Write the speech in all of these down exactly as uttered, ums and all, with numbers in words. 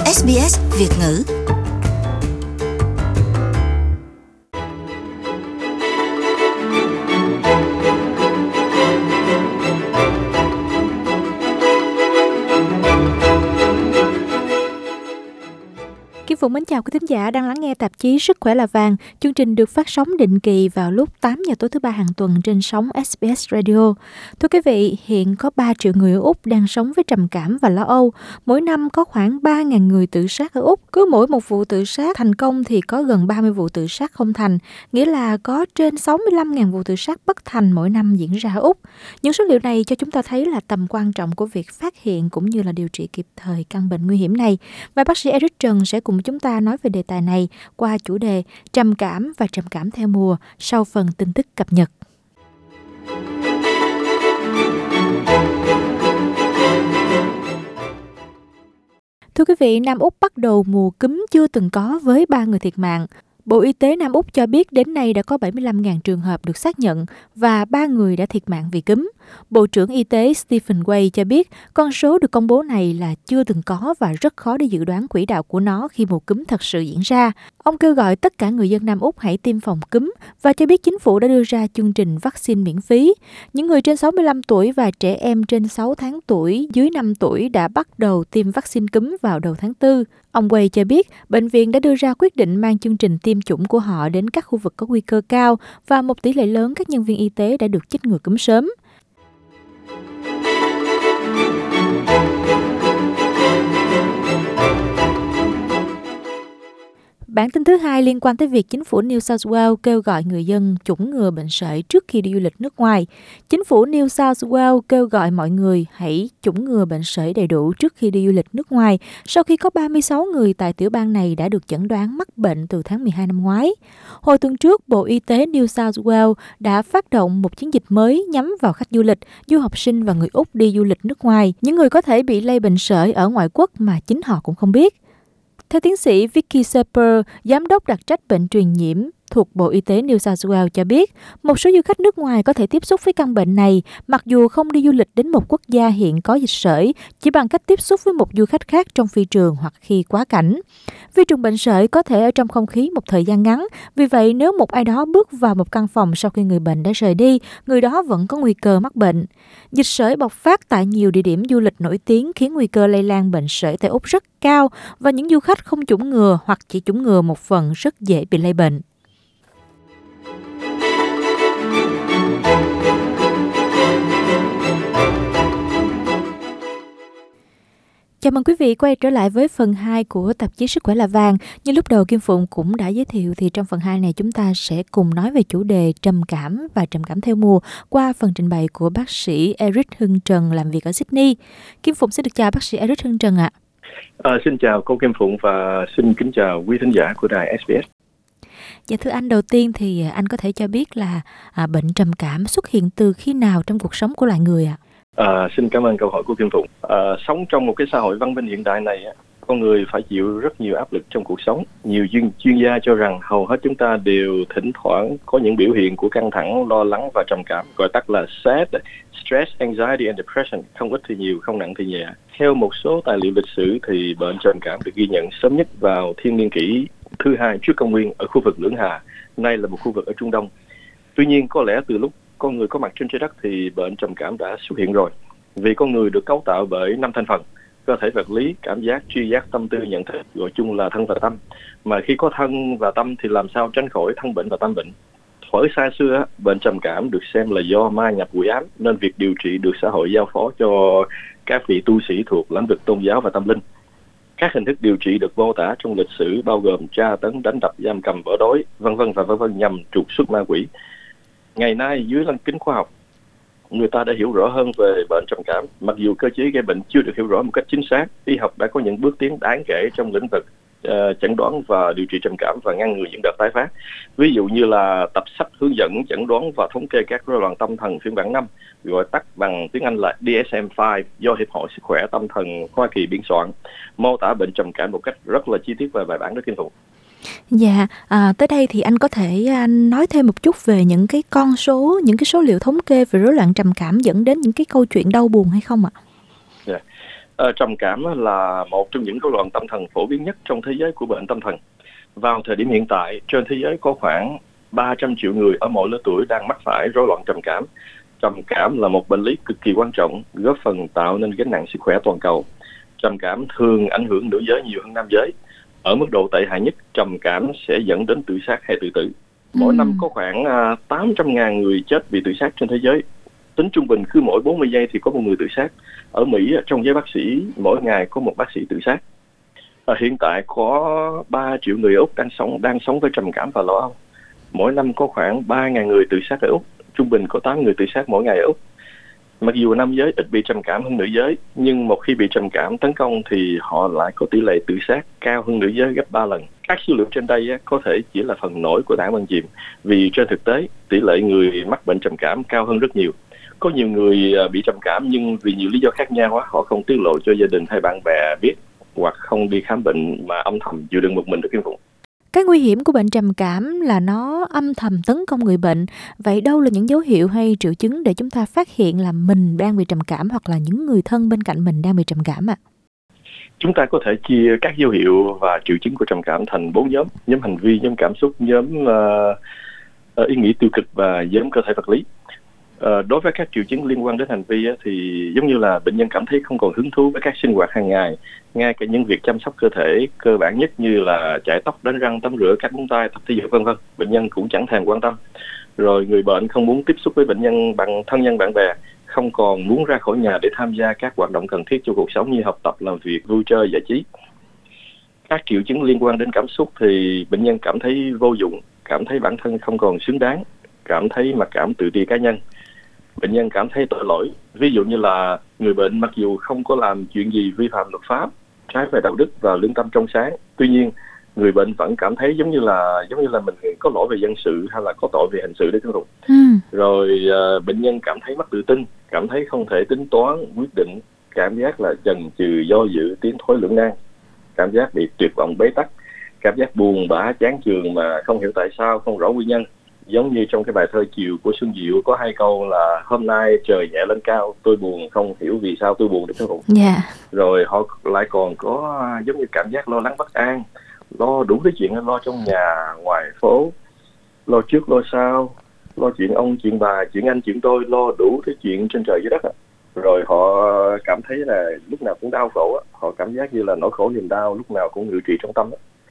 ét bê ét Việt ngữ. Kim Phụng mến chào quý thính giả đang lắng nghe tạp chí Sức khỏe là vàng. Chương trình được phát sóng định kỳ vào lúc tám giờ tối thứ ba hàng tuần trên sóng ét bê ét Radio. Thưa quý vị, hiện có ba triệu người ở Úc đang sống với trầm cảm và lo âu. Mỗi năm có khoảng ba nghìn người tự sát ở Úc. Cứ mỗi một vụ tự sát thành công thì có gần ba mươi vụ tự sát không thành, nghĩa là có trên sáu mươi lăm nghìn vụ tự sát bất thành mỗi năm diễn ra ở Úc. Những số liệu này cho chúng ta thấy là tầm quan trọng của việc phát hiện cũng như là điều trị kịp thời căn bệnh nguy hiểm này. Và bác sĩ Eric Trần sẽ cùng chúng ta nói về đề tài này qua chủ đề trầm cảm và trầm cảm theo mùa sau phần tin tức cập nhật. Thưa quý vị, Nam Úc bắt đầu mùa cúm chưa từng có với ba người thiệt mạng. Bộ Y tế Nam Úc cho biết đến nay đã có bảy mươi lăm nghìn trường hợp được xác nhận và ba người đã thiệt mạng vì cúm. Bộ trưởng Y tế Stephen Way cho biết con số được công bố này là chưa từng có và rất khó để dự đoán quỹ đạo của nó khi mùa cúm thật sự diễn ra. Ông kêu gọi tất cả người dân Nam Úc hãy tiêm phòng cúm và cho biết chính phủ đã đưa ra chương trình vaccine miễn phí. Những người trên sáu mươi lăm tuổi và trẻ em trên sáu tháng tuổi dưới năm tuổi đã bắt đầu tiêm vaccine cúm vào đầu tháng tư. Ông Way cho biết bệnh viện đã đưa ra quyết định mang chương trình tiêm chủng của họ đến các khu vực có nguy cơ cao và một tỷ lệ lớn các nhân viên y tế đã được chích ngừa cúm sớm. Bản tin thứ hai liên quan tới việc chính phủ New South Wales kêu gọi người dân chủng ngừa bệnh sởi trước khi đi du lịch nước ngoài. Chính phủ New South Wales kêu gọi mọi người hãy chủng ngừa bệnh sởi đầy đủ trước khi đi du lịch nước ngoài sau khi có ba mươi sáu người tại tiểu bang này đã được chẩn đoán mắc bệnh từ tháng mười hai năm ngoái. Hồi tuần trước, Bộ Y tế New South Wales đã phát động một chiến dịch mới nhắm vào khách du lịch, du học sinh và người Úc đi du lịch nước ngoài, những người có thể bị lây bệnh sởi ở ngoại quốc mà chính họ cũng không biết. Theo tiến sĩ Vicky Sepper, giám đốc đặc trách bệnh truyền nhiễm thuộc Bộ Y tế New South Wales cho biết, một số du khách nước ngoài có thể tiếp xúc với căn bệnh này mặc dù không đi du lịch đến một quốc gia hiện có dịch sởi, chỉ bằng cách tiếp xúc với một du khách khác trong phi trường hoặc khi quá cảnh. Vi trùng bệnh sởi có thể ở trong không khí một thời gian ngắn, vì vậy nếu một ai đó bước vào một căn phòng sau khi người bệnh đã rời đi, người đó vẫn có nguy cơ mắc bệnh. Dịch sởi bộc phát tại nhiều địa điểm du lịch nổi tiếng khiến nguy cơ lây lan bệnh sởi tại Úc rất cao và những du khách không chủng ngừa hoặc chỉ chủng ngừa một phần rất dễ bị lây bệnh. Chào mừng quý vị quay trở lại với phần hai của tạp chí Sức khỏe là vàng. Như lúc đầu Kim Phụng cũng đã giới thiệu thì trong phần hai này chúng ta sẽ cùng nói về chủ đề trầm cảm và trầm cảm theo mùa qua phần trình bày của bác sĩ Eric Hưng Trần làm việc ở Sydney. Kim Phụng xin được chào bác sĩ Eric Hưng Trần ạ. À, xin chào cô Kim Phụng và xin kính chào quý thính giả của đài ét bê ét. Dạ thưa anh, đầu tiên thì anh có thể cho biết là à, bệnh trầm cảm xuất hiện từ khi nào trong cuộc sống của loài người ạ? À, xin cảm ơn câu hỏi của Kim Phụng. À, sống trong một cái xã hội văn minh hiện đại này, con người phải chịu rất nhiều áp lực trong cuộc sống. Nhiều chuyên, chuyên gia cho rằng hầu hết chúng ta đều thỉnh thoảng có những biểu hiện của căng thẳng, lo lắng và trầm cảm, gọi tắt là ét a đê, Stress, Anxiety and Depression, không ít thì nhiều, không nặng thì nhẹ. Theo một số tài liệu lịch sử thì bệnh trầm cảm được ghi nhận sớm nhất vào thiên niên kỷ thứ hai trước công nguyên ở khu vực Lưỡng Hà, nay là một khu vực ở Trung Đông. Tuy nhiên, có lẽ từ lúc con người có mặt trên trái đất thì bệnh trầm cảm đã xuất hiện rồi. Vì con người được cấu tạo bởi năm thành phần: cơ thể, vật lý, cảm giác, tri giác, tâm tư, nhận thức, gọi chung là thân và tâm. Mà khi có thân và tâm thì làm sao tránh khỏi thân bệnh và tâm bệnh? Thuở xa xưa, bệnh trầm cảm được xem là do ma nhập quỷ ám, nên việc điều trị được xã hội giao phó cho các vị tu sĩ thuộc lĩnh vực tôn giáo và tâm linh. Các hình thức điều trị được mô tả trong lịch sử bao gồm tra tấn, đánh đập, giam cầm, bỏ đói, vân vân và vân vân nhằm trục xuất ma quỷ. Ngày nay, dưới lăng kính khoa học, người ta đã hiểu rõ hơn về bệnh trầm cảm. Mặc dù cơ chế gây bệnh chưa được hiểu rõ một cách chính xác, y học đã có những bước tiến đáng kể trong lĩnh vực uh, chẩn đoán và điều trị trầm cảm và ngăn ngừa những đợt tái phát. Ví dụ như là tập sách hướng dẫn chẩn đoán và thống kê các rối loạn tâm thần phiên bản năm, gọi tắt bằng tiếng Anh là D S M năm, do Hiệp hội Sức khỏe Tâm thần Hoa Kỳ biên soạn, mô tả bệnh trầm cảm một cách rất là chi tiết và bài bản đó Kim Phụng. Dạ, à, tới đây thì anh có thể anh nói thêm một chút về những cái con số, những cái số liệu thống kê về rối loạn trầm cảm dẫn đến những cái câu chuyện đau buồn hay không ạ? Yeah. Ờ, trầm cảm á, là một trong những rối loạn tâm thần phổ biến nhất trong thế giới của bệnh tâm thần. Vào thời điểm hiện tại, trên thế giới có khoảng ba trăm triệu người ở mọi lứa tuổi đang mắc phải rối loạn trầm cảm. Trầm cảm là một bệnh lý cực kỳ quan trọng, góp phần tạo nên gánh nặng sức khỏe toàn cầu. Trầm cảm thường ảnh hưởng nữ giới nhiều hơn nam giới. Ở mức độ tệ hại nhất, trầm cảm sẽ dẫn đến tự sát hay tự tử. Mỗi Ừ. năm có khoảng à, tám trăm ngàn người chết vì tự sát trên thế giới. Tính trung bình cứ mỗi bốn mươi giây thì có một người tự sát. Ở Mỹ, trong giới bác sĩ, mỗi ngày có một bác sĩ tự sát. Ở hiện tại có ba triệu người ở Úc đang sống đang sống với trầm cảm và lo âu. Mỗi năm có khoảng ba ngàn người tự sát ở Úc. Trung bình có tám người tự sát mỗi ngày ở Úc. Mặc dù nam giới ít bị trầm cảm hơn nữ giới, nhưng một khi bị trầm cảm tấn công thì họ lại có tỷ lệ tự sát cao hơn nữ giới gấp ba lần. Các số liệu trên đây có thể chỉ là phần nổi của tảng băng chìm, vì trên thực tế tỷ lệ người mắc bệnh trầm cảm cao hơn rất nhiều. Có nhiều người bị trầm cảm nhưng vì nhiều lý do khác nhau họ không tiết lộ cho gia đình hay bạn bè biết, hoặc không đi khám bệnh mà âm thầm chịu đựng một mình được Kim Phụng. Cái nguy hiểm của bệnh trầm cảm là nó âm thầm tấn công người bệnh. Vậy đâu là những dấu hiệu hay triệu chứng để chúng ta phát hiện là mình đang bị trầm cảm hoặc là những người thân bên cạnh mình đang bị trầm cảm ạ? À? Chúng ta có thể chia các dấu hiệu và triệu chứng của trầm cảm thành bốn nhóm: nhóm hành vi, nhóm cảm xúc, nhóm uh, ý nghĩ tiêu cực và nhóm cơ thể vật lý. Uh, đối với các triệu chứng liên quan đến hành vi uh, thì giống như là bệnh nhân cảm thấy không còn hứng thú với các sinh hoạt hàng ngày, ngay cả những việc chăm sóc cơ thể cơ bản nhất như là chải tóc, đánh răng, tắm rửa, cắt móng tay, tập thể dục vân vân, bệnh nhân cũng chẳng thèm quan tâm. Rồi người bệnh không muốn tiếp xúc với bệnh nhân bằng thân nhân bạn bè, không còn muốn ra khỏi nhà để tham gia các hoạt động cần thiết cho cuộc sống như học tập, làm việc, vui chơi, giải trí. Các triệu chứng liên quan đến cảm xúc thì bệnh nhân cảm thấy vô dụng, cảm thấy bản thân không còn xứng đáng, cảm thấy mặc cảm, tự ti cá nhân. Bệnh nhân cảm thấy tội lỗi, ví dụ như là người bệnh mặc dù không có làm chuyện gì vi phạm luật pháp, trái về đạo đức và lương tâm trong sáng, tuy nhiên người bệnh vẫn cảm thấy giống như là giống như là mình có lỗi về dân sự hay là có tội về hình sự đấy, không? Ừ. Rồi uh, bệnh nhân cảm thấy mất tự tin, cảm thấy không thể tính toán quyết định, cảm giác là chần chừ, do dự, tiến thoái lưỡng nan, cảm giác bị tuyệt vọng, bế tắc, cảm giác buồn bã, chán chường mà không hiểu tại sao, không rõ nguyên nhân. Giống như trong cái bài thơ Chiều của Xuân Diệu có hai câu là hôm nay trời nhẹ lên cao, tôi buồn không hiểu vì sao tôi buồn, được không? Yeah. Rồi họ lại còn có giống như cảm giác lo lắng bất an, lo đủ thứ chuyện, lo trong nhà, ngoài phố, lo trước lo sau, lo chuyện ông, chuyện bà, chuyện anh, chuyện tôi, lo đủ thứ chuyện trên trời dưới đất. Rồi họ cảm thấy là lúc nào cũng đau khổ, họ cảm giác như là nỗi khổ niềm đau lúc nào cũng ngự trị trong tâm.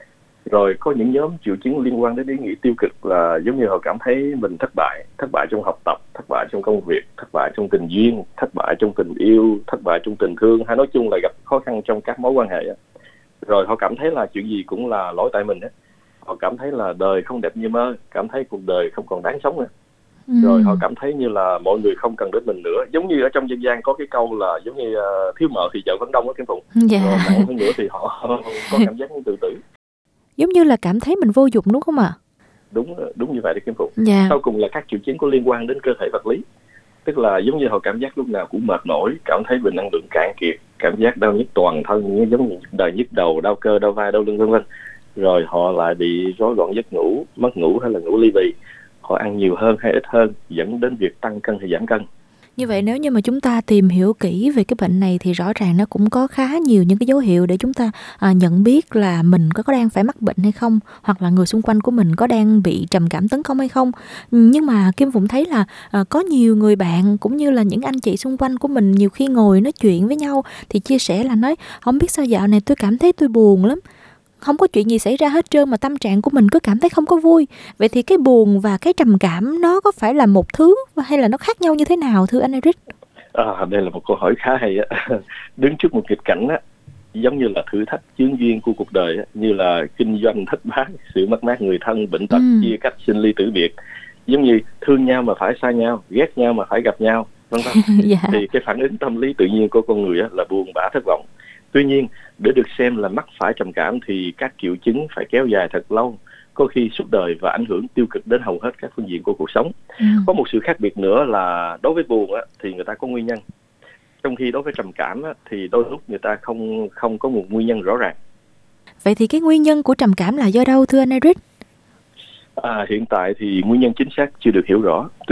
Rồi có những nhóm triệu chứng liên quan đến ý nghĩ tiêu cực là giống như họ cảm thấy mình thất bại, thất bại trong học tập, thất bại trong công việc, thất bại trong tình duyên, thất bại trong tình yêu, thất bại trong tình thương, hay nói chung là gặp khó khăn trong các mối quan hệ. Rồi họ cảm thấy là chuyện gì cũng là lỗi tại mình. Họ cảm thấy là đời không đẹp như mơ, cảm thấy cuộc đời không còn đáng sống nữa. Ừ. Rồi họ cảm thấy như là mọi người không cần đến mình nữa. Giống như ở trong dân gian có cái câu là giống như uh, thiếu mợ thì chợ vẫn đông á Kim Phụng. Yeah. Rồi nặng hơn nữa thì họ có cảm giác như tự tử. Giống như là cảm thấy mình vô dụng đúng không ạ? À? Đúng đúng như vậy đấy Kim Phụng. Yeah. Sau cùng là các triệu chứng có liên quan đến cơ thể vật lý. Tức là giống như họ cảm giác lúc nào cũng mệt mỏi, cảm thấy bình năng lượng cạn kiệt, cảm giác đau nhức toàn thân, giống như đời nhức đầu, đau cơ, đau vai, đau lưng vân vân. Rồi họ lại bị rối loạn giấc ngủ, mất ngủ hay là ngủ ly bì. Họ ăn nhiều hơn hay ít hơn, dẫn đến việc tăng cân hay giảm cân. Như vậy nếu như mà chúng ta tìm hiểu kỹ về cái bệnh này thì rõ ràng nó cũng có khá nhiều những cái dấu hiệu để chúng ta à, nhận biết là mình có, có đang phải mắc bệnh hay không, hoặc là người xung quanh của mình có đang bị trầm cảm tấn công hay không. Nhưng mà Kim Phụng thấy là à, có nhiều người bạn cũng như là những anh chị xung quanh của mình nhiều khi ngồi nói chuyện với nhau thì chia sẻ là nói không biết sao dạo này tôi cảm thấy tôi buồn lắm. Không có chuyện gì xảy ra hết trơn mà tâm trạng của mình cứ cảm thấy không có vui. Vậy thì cái buồn và cái trầm cảm nó có phải là một thứ hay là nó khác nhau như thế nào thưa anh Eric? À, đây là một câu hỏi khá hay á. Đứng trước một nghịch cảnh á, giống như là thử thách chướng duyên của cuộc đời á, như là kinh doanh thất bại, sự mất mát người thân, bệnh tật, ừ. chia cách, sinh ly tử biệt, giống như thương nhau mà phải xa nhau, ghét nhau mà phải gặp nhau, vân vân. Yeah. Thì cái phản ứng tâm lý tự nhiên của con người á, là buồn bã, thất vọng. Tuy nhiên, để được xem là mắc phải trầm cảm thì các triệu chứng phải kéo dài thật lâu, có khi suốt đời và ảnh hưởng tiêu cực đến hầu hết các phương diện của cuộc sống. Ừ. Có một sự khác biệt nữa là đối với buồn á, thì người ta có nguyên nhân, trong khi đối với trầm cảm á, thì đôi lúc người ta không không có một nguyên nhân rõ ràng. Vậy thì cái nguyên nhân của trầm cảm là do đâu thưa anh Eric? À, hiện tại thì nguyên nhân chính xác chưa được hiểu rõ. Tuy nhiên,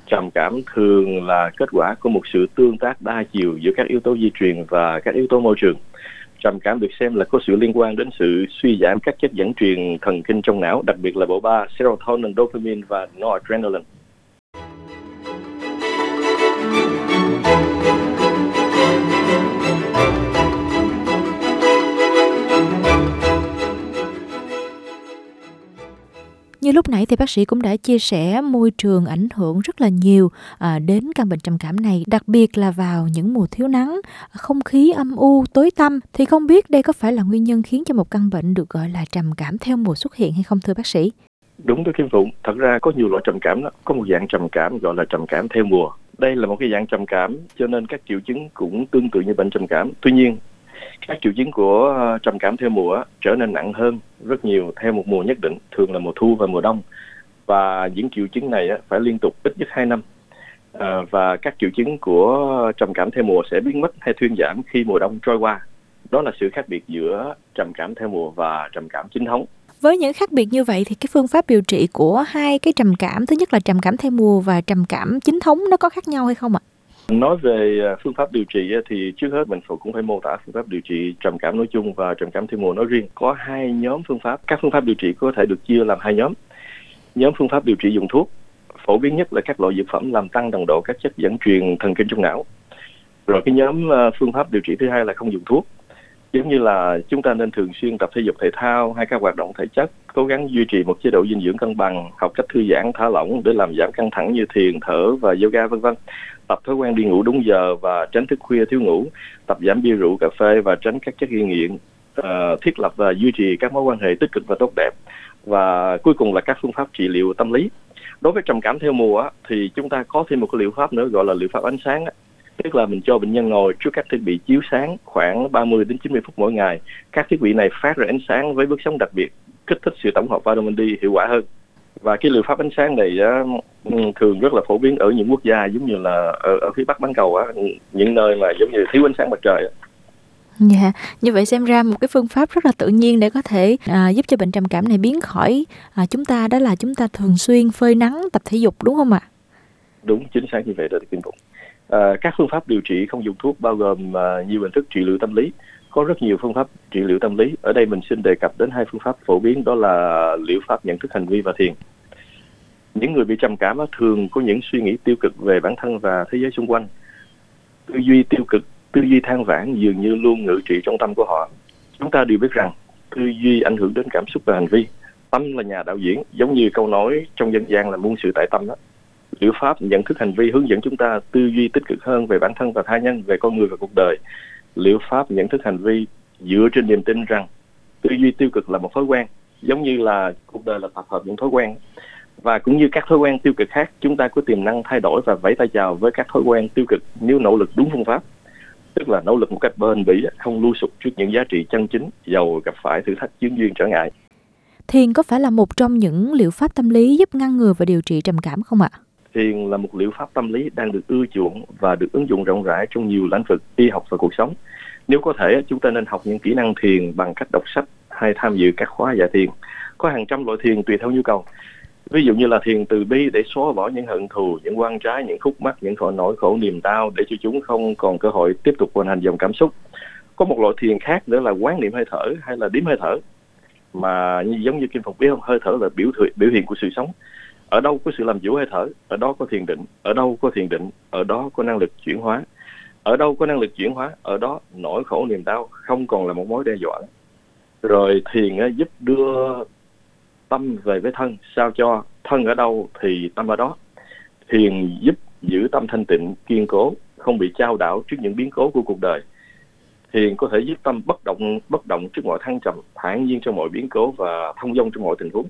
Trầm cảm thường là kết quả của một sự tương tác đa chiều giữa các yếu tố di truyền và các yếu tố môi trường. Trầm cảm được xem là có sự liên quan đến sự suy giảm các chất dẫn truyền thần kinh trong não, đặc biệt là bộ ba serotonin, dopamine và noradrenaline. Như lúc nãy thì bác sĩ cũng đã chia sẻ môi trường ảnh hưởng rất là nhiều à, đến căn bệnh trầm cảm này, đặc biệt là vào những mùa thiếu nắng, không khí âm u, tối tăm. Thì không biết đây có phải là nguyên nhân khiến cho một căn bệnh được gọi là trầm cảm theo mùa xuất hiện hay không thưa bác sĩ? Đúng đó Kim Phụng, thật ra có nhiều loại trầm cảm đó. Có một dạng trầm cảm gọi là trầm cảm theo mùa. Đây là một cái dạng trầm cảm cho nên các triệu chứng cũng tương tự như bệnh trầm cảm. Tuy nhiên, các triệu chứng của trầm cảm theo mùa trở nên nặng hơn rất nhiều theo một mùa nhất định, thường là mùa thu và mùa đông. Và những triệu chứng này phải liên tục ít nhất hai năm. À, và các triệu chứng của trầm cảm theo mùa sẽ biến mất hay thuyên giảm khi mùa đông trôi qua. Đó là sự khác biệt giữa trầm cảm theo mùa và trầm cảm chính thống. Với những khác biệt như vậy thì cái phương pháp điều trị của hai cái trầm cảm, thứ nhất là trầm cảm theo mùa và trầm cảm chính thống, nó có khác nhau hay không ạ? Nói về phương pháp điều trị thì trước hết mình cũng phải mô tả phương pháp điều trị trầm cảm nói chung và trầm cảm theo mùa nói riêng. Có hai nhóm phương pháp. Các phương pháp điều trị có thể được chia làm hai nhóm. Nhóm phương pháp điều trị dùng thuốc, phổ biến nhất là các loại dược phẩm làm tăng nồng độ các chất dẫn truyền thần kinh trong não. Rồi cái nhóm phương pháp điều trị thứ hai là không dùng thuốc. Giống như là chúng ta nên thường xuyên tập thể dục thể thao hay các hoạt động thể chất, cố gắng duy trì một chế độ dinh dưỡng cân bằng, học cách thư giãn thả lỏng để làm giảm căng thẳng như thiền, thở và yoga vân vân. Tập thói quen đi ngủ đúng giờ và tránh thức khuya thiếu ngủ, tập giảm bia rượu cà phê và tránh các chất gây nghiện, uh, thiết lập và duy trì các mối quan hệ tích cực và tốt đẹp. Và cuối cùng là các phương pháp trị liệu tâm lý. Đối với trầm cảm theo mùa thì chúng ta có thêm một cái liệu pháp nữa gọi là liệu pháp ánh sáng. Tức là mình cho bệnh nhân ngồi trước các thiết bị chiếu sáng khoảng ba mươi đến chín mươi phút mỗi ngày. Các thiết bị này phát ra ánh sáng với bước sóng đặc biệt, kích thích sự tổng hợp vitamin D hiệu quả hơn. Và cái liệu pháp ánh sáng này uh, thường rất là phổ biến ở những quốc gia giống như là ở, ở phía Bắc bán cầu, á, những nơi mà giống như thiếu ánh sáng mặt trời. Dạ, yeah. Như vậy xem ra một cái phương pháp rất là tự nhiên để có thể à, giúp cho bệnh trầm cảm này biến khỏi à, chúng ta, đó là chúng ta thường xuyên phơi nắng, tập thể dục, đúng không ạ? Đúng, chính xác như vậy đó Kim Phụng. À, các phương pháp điều trị không dùng thuốc bao gồm à, nhiều hình thức trị liệu tâm lý. Có rất nhiều phương pháp trị liệu tâm lý. Ở đây mình xin đề cập đến hai phương pháp phổ biến, đó là liệu pháp nhận thức hành vi và thiền. Những người bị trầm cảm thường có những suy nghĩ tiêu cực về bản thân và thế giới xung quanh. Tư duy tiêu cực, tư duy than vãn dường như luôn ngự trị trong tâm của họ. Chúng ta đều biết rằng tư duy ảnh hưởng đến cảm xúc và hành vi. Tâm là nhà đạo diễn, giống như câu nói trong dân gian là muôn sự tại tâm đó. Liệu pháp nhận thức hành vi hướng dẫn chúng ta tư duy tích cực hơn về bản thân và tha nhân, về con người và cuộc đời. Liệu pháp nhận thức hành vi dựa trên niềm tin rằng tư duy tiêu cực là một thói quen, giống như là cuộc đời là tập hợp những thói quen. Và cũng như các thói quen tiêu cực khác, chúng ta có tiềm năng thay đổi và vẫy tay chào với các thói quen tiêu cực nếu nỗ lực đúng phương pháp. Tức là nỗ lực một cách bền bỉ, không lu sụp trước những giá trị chân chính, dầu gặp phải thử thách chướng duyên trở ngại. Thiền có phải là một trong những liệu pháp tâm lý giúp ngăn ngừa và điều trị trầm cảm không ạ? Thiền là một liệu pháp tâm lý đang được ưa chuộng và được ứng dụng rộng rãi trong nhiều lĩnh vực y học và cuộc sống. Nếu có thể, chúng ta nên học những kỹ năng thiền bằng cách đọc sách hay tham dự các khóa dạy thiền. Có hàng trăm loại thiền tùy theo nhu cầu. Ví dụ như là thiền từ bi để xóa bỏ những hận thù, những oan trái, những khúc mắc, những nỗi khổ niềm đau để cho chúng không còn cơ hội tiếp tục hoành hành dòng cảm xúc. Có một loại thiền khác nữa là quán niệm hơi thở hay là đếm hơi thở, mà giống như Kim Phụng biết không, hơi thở là biểu thị, biểu hiện của sự sống. Ở đâu có sự làm chủ hơi thở, ở đó có thiền định. Ở đâu có thiền định, ở đó có năng lực chuyển hóa. Ở đâu có năng lực chuyển hóa, ở đó nỗi khổ niềm đau không còn là một mối đe dọa. Rồi thiền giúp đưa tâm về với thân, sao cho thân ở đâu thì tâm ở đó. Thiền giúp giữ tâm thanh tịnh, kiên cố, không bị chao đảo trước những biến cố của cuộc đời. Thiền có thể giúp tâm bất động, bất động trước mọi thăng trầm, thản nhiên trong mọi biến cố và thông dong trong mọi tình huống.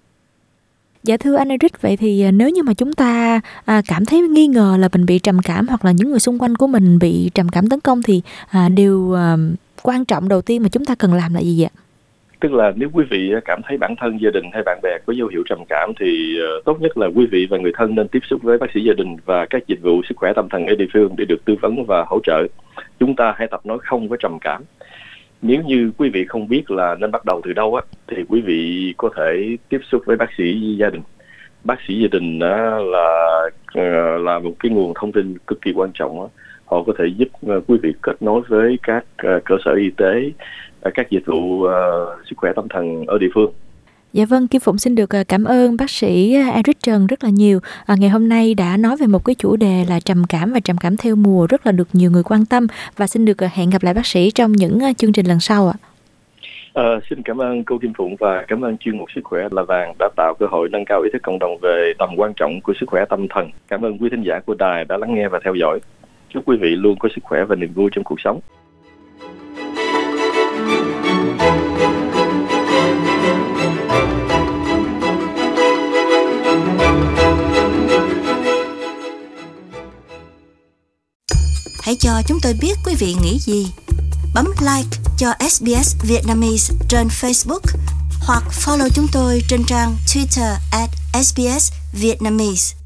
Dạ thưa anh Eric, vậy thì nếu như mà chúng ta à, cảm thấy nghi ngờ là mình bị trầm cảm hoặc là những người xung quanh của mình bị trầm cảm tấn công thì à, điều à, quan trọng đầu tiên mà chúng ta cần làm là gì ạ? Tức là nếu quý vị cảm thấy bản thân, gia đình hay bạn bè có dấu hiệu trầm cảm thì uh, tốt nhất là quý vị và người thân nên tiếp xúc với bác sĩ gia đình và các dịch vụ sức khỏe tâm thần ở địa phương để được tư vấn và hỗ trợ. Chúng ta hãy tập nói không với trầm cảm. Nếu như quý vị không biết là nên bắt đầu từ đâu á, thì quý vị có thể tiếp xúc với bác sĩ gia đình. bác sĩ gia đình đó là là một cái nguồn thông tin cực kỳ quan trọng đó. Họ có thể giúp quý vị kết nối với các cơ sở y tế, các dịch vụ uh, sức khỏe tâm thần ở địa phương. Dạ vâng, Kim Phụng xin được cảm ơn bác sĩ Eric Trần rất là nhiều. À, ngày hôm nay đã nói về một cái chủ đề là trầm cảm và trầm cảm theo mùa rất là được nhiều người quan tâm, và xin được hẹn gặp lại bác sĩ trong những chương trình lần sau ạ. À, xin cảm ơn cô Kim Phụng và cảm ơn chuyên mục Sức khỏe là vàng đã tạo cơ hội nâng cao ý thức cộng đồng về tầm quan trọng của sức khỏe tâm thần. Cảm ơn quý thính giả của đài đã lắng nghe và theo dõi. Chúc quý vị luôn có sức khỏe và niềm vui trong cuộc sống. Hãy cho chúng tôi biết quý vị nghĩ gì. Bấm like cho ét bê ét Vietnamese trên Facebook hoặc follow chúng tôi trên trang Twitter at ét bê ét Vietnamese.